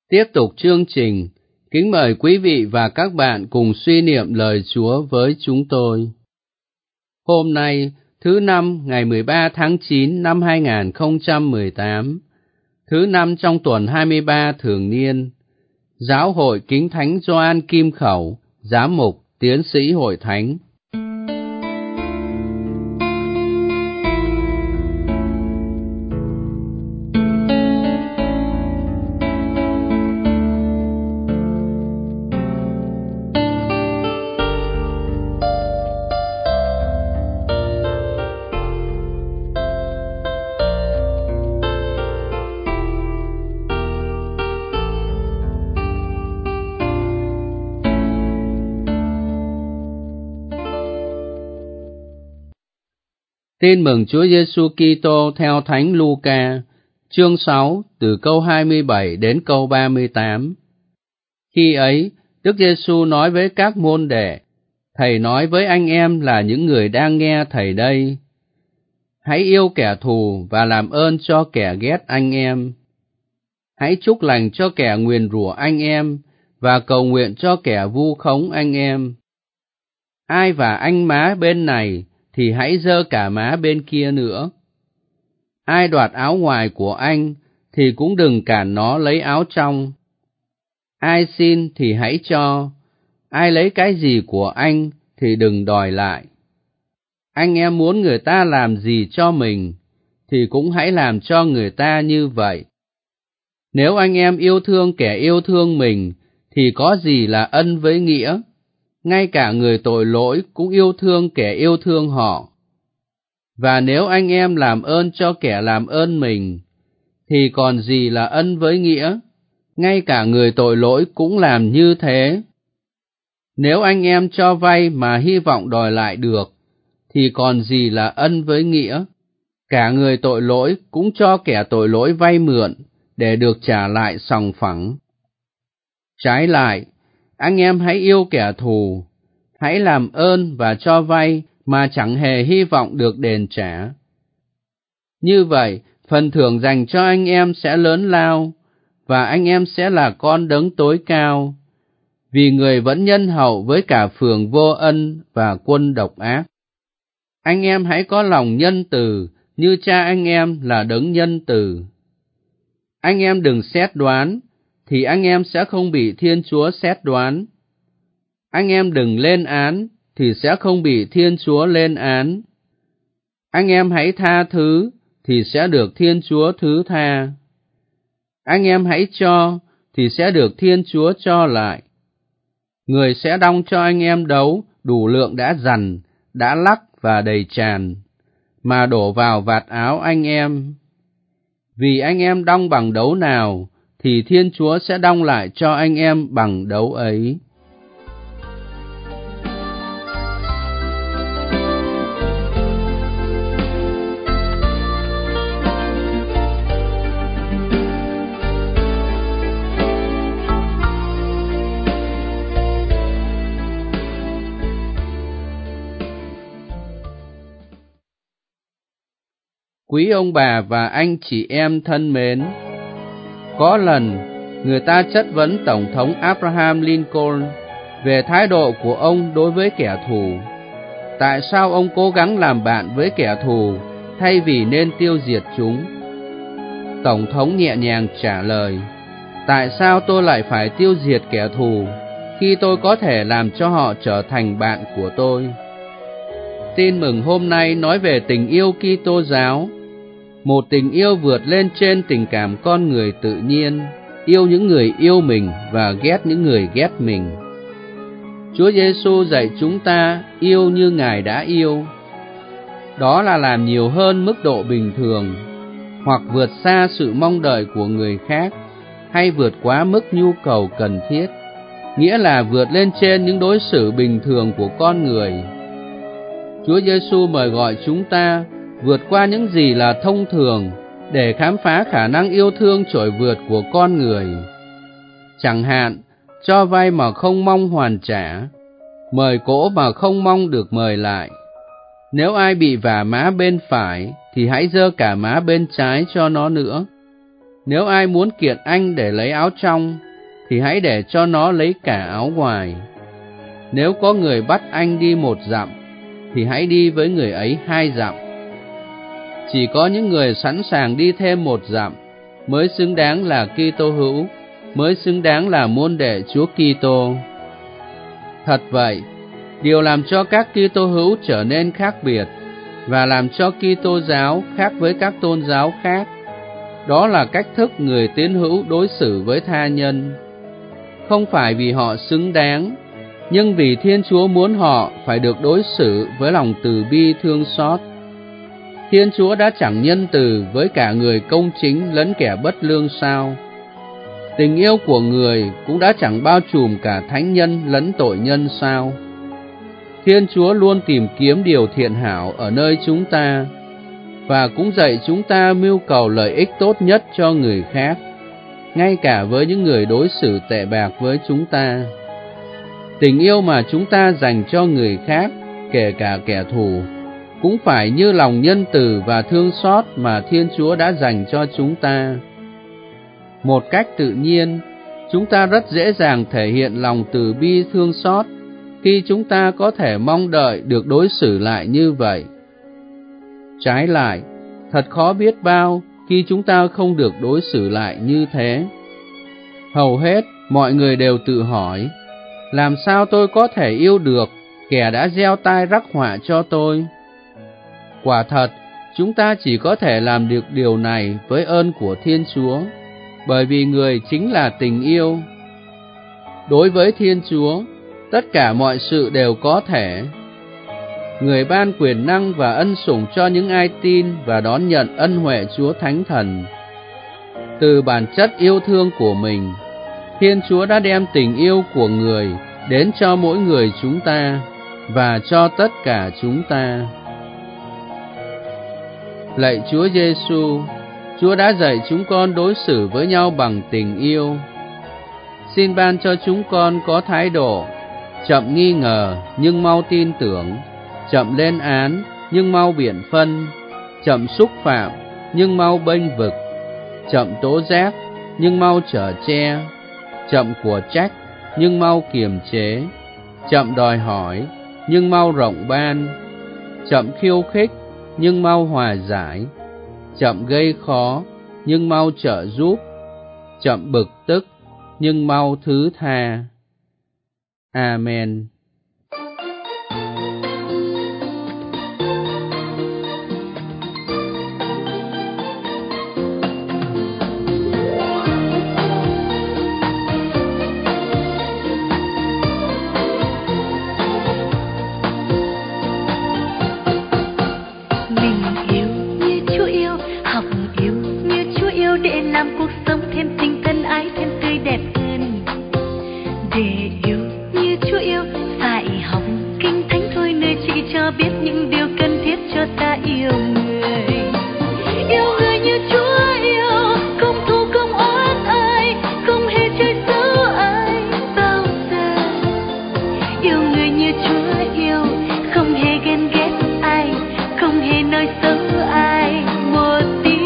Tiếp tục chương trình, kính mời quý vị và các bạn cùng suy niệm lời Chúa với chúng tôi. Hôm nay, thứ Năm, ngày 13 tháng 9 năm 2018, thứ Năm trong tuần 23 thường niên, Giáo hội Kính Thánh Gioan Kim Khẩu, Giám mục, Tiến sĩ Hội Thánh. Tin mừng Chúa Giêsu Kitô theo Thánh Luca, chương 6, từ câu 27 đến câu 38. Khi ấy, Đức Giêsu nói với các môn đệ: Thầy nói với anh em là những người đang nghe Thầy đây. Hãy yêu kẻ thù và làm ơn cho kẻ ghét anh em. Hãy chúc lành cho kẻ nguyền rủa anh em và cầu nguyện cho kẻ vu khống anh em. Ai vả anh má bên này thì hãy giơ cả má bên kia nữa. Ai đoạt áo ngoài của anh thì cũng đừng cản nó lấy áo trong. Ai xin thì hãy cho, ai lấy cái gì của anh thì đừng đòi lại. Anh em muốn người ta làm gì cho mình thì cũng hãy làm cho người ta như vậy. Nếu anh em yêu thương kẻ yêu thương mình thì có gì là ân với nghĩa? Ngay cả người tội lỗi cũng yêu thương kẻ yêu thương họ. Và nếu anh em làm ơn cho kẻ làm ơn mình, thì còn gì là ân với nghĩa? Ngay cả người tội lỗi cũng làm như thế. Nếu anh em cho vay mà hy vọng đòi lại được, thì còn gì là ân với nghĩa? Cả người tội lỗi cũng cho kẻ tội lỗi vay mượn, để được trả lại sòng phẳng. Trái lại, anh em hãy yêu kẻ thù, hãy làm ơn và cho vay mà chẳng hề hy vọng được đền trả. Như vậy, phần thưởng dành cho anh em sẽ lớn lao, và anh em sẽ là con đấng tối cao, vì người vẫn nhân hậu với cả phường vô ân và quân độc ác. Anh em hãy có lòng nhân từ như cha anh em là đấng nhân từ. Anh em đừng xét đoán, thì anh em sẽ không bị Thiên Chúa xét đoán. Anh em đừng lên án, thì sẽ không bị Thiên Chúa lên án. Anh em hãy tha thứ, thì sẽ được Thiên Chúa thứ tha. Anh em hãy cho, thì sẽ được Thiên Chúa cho lại. Người sẽ đong cho anh em đấu đủ lượng đã dằn, đã lắc và đầy tràn, mà đổ vào vạt áo anh em. Vì anh em đong bằng đấu nào, thì Thiên Chúa sẽ đong lại cho anh em bằng đấu ấy. Quý ông bà và anh chị em thân mến, có lần người ta chất vấn Tổng thống Abraham Lincoln về thái độ của ông đối với kẻ thù. Tại sao ông cố gắng làm bạn với kẻ thù thay vì nên tiêu diệt chúng? Tổng thống nhẹ nhàng trả lời: Tại sao tôi lại phải tiêu diệt kẻ thù khi tôi có thể làm cho họ trở thành bạn của tôi? Tin mừng hôm nay nói về tình yêu Kitô giáo, một tình yêu vượt lên trên tình cảm con người tự nhiên, yêu những người yêu mình và ghét những người ghét mình. Chúa Giêsu dạy chúng ta yêu như Ngài đã yêu. Đó là làm nhiều hơn mức độ bình thường, hoặc vượt xa sự mong đợi của người khác, hay vượt quá mức nhu cầu cần thiết, nghĩa là vượt lên trên những đối xử bình thường của con người. Chúa Giêsu mời gọi chúng ta vượt qua những gì là thông thường để khám phá khả năng yêu thương trội vượt của con người. Chẳng hạn, cho vay mà không mong hoàn trả, mời cỗ mà không mong được mời lại. Nếu ai bị vả má bên phải thì hãy giơ cả má bên trái cho nó nữa. Nếu ai muốn kiện anh để lấy áo trong, thì hãy để cho nó lấy cả áo ngoài. Nếu có người bắt anh đi 1 dặm, thì hãy đi với người ấy 2 dặm. Chỉ có những người sẵn sàng đi thêm 1 dặm mới xứng đáng là Kitô hữu, mới xứng đáng là môn đệ Chúa Kitô. Thật vậy, điều làm cho các Kitô hữu trở nên khác biệt và làm cho Kitô giáo khác với các tôn giáo khác, đó là cách thức người tín hữu đối xử với tha nhân. Không phải vì họ xứng đáng, nhưng vì Thiên Chúa muốn họ phải được đối xử với lòng từ bi thương xót. Thiên Chúa đã chẳng nhân từ với cả người công chính lẫn kẻ bất lương sao? Tình yêu của người cũng đã chẳng bao trùm cả thánh nhân lẫn tội nhân sao? Thiên Chúa luôn tìm kiếm điều thiện hảo ở nơi chúng ta, và cũng dạy chúng ta mưu cầu lợi ích tốt nhất cho người khác, ngay cả với những người đối xử tệ bạc với chúng ta. Tình yêu mà chúng ta dành cho người khác, kể cả kẻ thù, cũng phải như lòng nhân từ và thương xót mà Thiên Chúa đã dành cho chúng ta. Một cách tự nhiên, chúng ta rất dễ dàng thể hiện lòng từ bi thương xót khi chúng ta có thể mong đợi được đối xử lại như vậy. Trái lại, thật khó biết bao khi chúng ta không được đối xử lại như thế. Hầu hết mọi người đều tự hỏi, làm sao tôi có thể yêu được kẻ đã gieo tai rắc họa cho tôi? Quả thật, chúng ta chỉ có thể làm được điều này với ơn của Thiên Chúa, bởi vì Người chính là tình yêu. Đối với Thiên Chúa, tất cả mọi sự đều có thể. Người ban quyền năng và ân sủng cho những ai tin và đón nhận ân huệ Chúa Thánh Thần. Từ bản chất yêu thương của mình, Thiên Chúa đã đem tình yêu của Người đến cho mỗi người chúng ta và cho tất cả chúng ta. Lạy Chúa Giêsu, Chúa đã dạy chúng con đối xử với nhau bằng tình yêu. Xin ban cho chúng con có thái độ chậm nghi ngờ nhưng mau tin tưởng, chậm lên án nhưng mau biện phân, chậm xúc phạm nhưng mau bênh vực, chậm tố giác nhưng mau chở che, chậm của trách nhưng mau kiềm chế, chậm đòi hỏi nhưng mau rộng ban, chậm khiêu khích nhưng mau hòa giải, chậm gây khó nhưng mau trợ giúp, chậm bực tức nhưng mau thứ tha. Amen. Để làm cuộc sống thêm tình thân ái thêm tươi đẹp hơn. Để yêu như Chúa yêu, phải học kinh thánh thôi, nơi chỉ cho biết những điều cần thiết cho ta yêu người. Yêu người như Chúa yêu, không thù không oán ai, không hề chơi xấu ai bao giờ. Yêu người như Chúa yêu, không hề ghen ghét ai, không hề nói xấu ai một tiếng.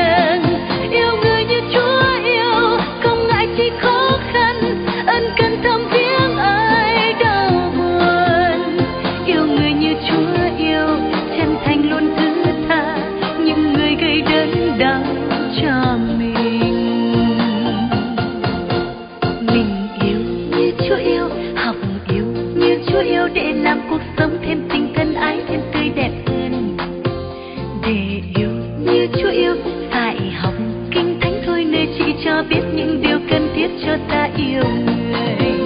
Để làm cuộc sống thêm tình thân ái thêm tươi đẹp hơn. Để yêu như Chúa yêu, phải học kinh thánh thôi, nơi chỉ cho biết những điều cần thiết cho ta yêu người.